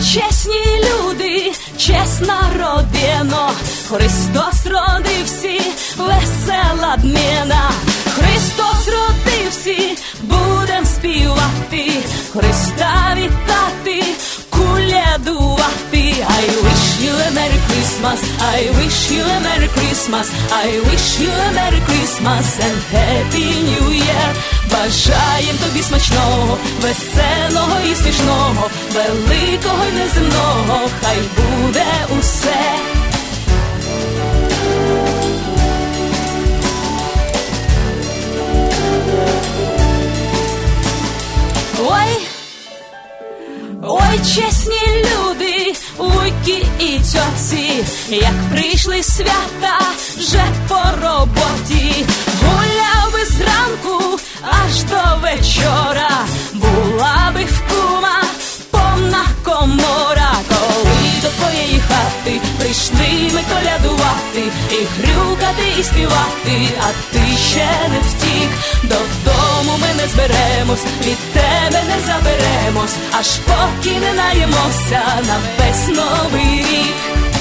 чесні люди, чесна родина, Христос родився, весела днина. Христос родився, будем співати, Христа вітати, колядувати. I wish you a Merry Christmas, I wish you a Merry Christmas, I wish you a Merry Christmas and Happy New Year. Бажаєм тобі смачного, веселого і смішного, великого й неземного, хай буде усе. Ой, чесні люди, вуйки і тьоці, як прийшли свята вже по роботі, гуляв би зранку аж до вечора, була би в кума повна комора. Коли до твоєї хати прийшли ми колядувати, і грюкати, і співати, а ти ще не втік. Додому ми не зберемось, від тебе не заберемось, аж поки не наємося на весь новий рік.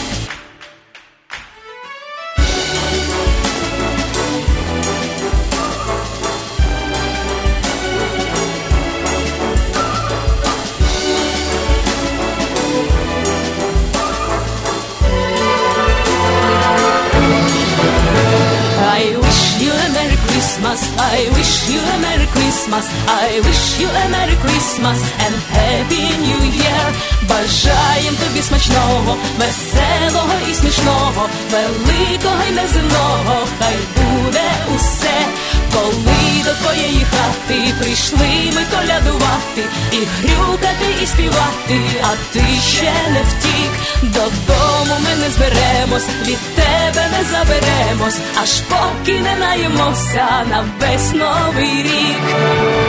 I wish you a Merry Christmas, I wish you a Merry Christmas, I wish you a Merry Christmas and Happy New Year. Бажаєм тобі смачного, веселого і смішного, великого й неземного, хай буде усе. Коли до твоєї хати прийшли ми колядувати, і грюкати, і співати, а ти ще не втік. Додому ми не зберемось, від тебе не заберемось, аж поки не наємося на весь новий рік.